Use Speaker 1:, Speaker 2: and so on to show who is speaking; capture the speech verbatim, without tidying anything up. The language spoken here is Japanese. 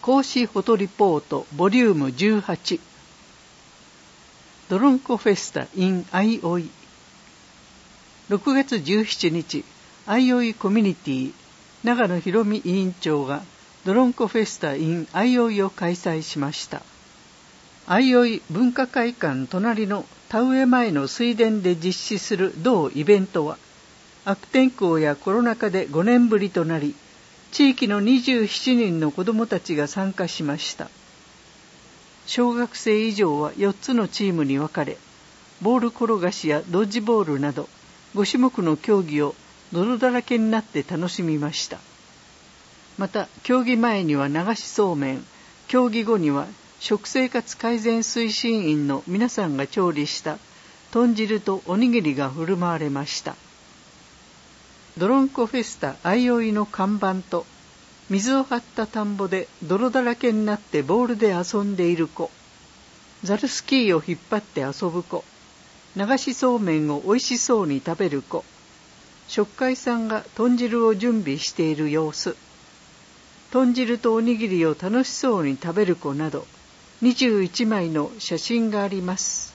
Speaker 1: 講師フォトリポートボリュームじゅうはちドロンコフェスタ in アイオイろくがつじゅうしちにちアイオイコミュニティ長野博美委員長がドロンコフェスタ in アイオイを開催しました。アイオイ文化会館隣の田植え前の水田で実施する同イベントは悪天候やコロナ禍でごねんぶりとなり、地域のにじゅうななにんの子どもたちが参加しました。小学生以上はよっつのチームに分かれ、ボール転がしやドッジボールなどごしゅもくの競技を泥だらけになって楽しみました。また競技前には流しそうめん、競技後には食生活改善推進員の皆さんが調理した豚汁とおにぎりが振る舞われました。ドロンコフェスタアイオイの看板と水を張った田んぼで泥だらけになってボールで遊んでいる子、ザルスキーを引っ張って遊ぶ子、流しそうめんをおいしそうに食べる子、食会さんが豚汁を準備している様子、豚汁とおにぎりを楽しそうに食べる子などにじゅういちまいの写真があります。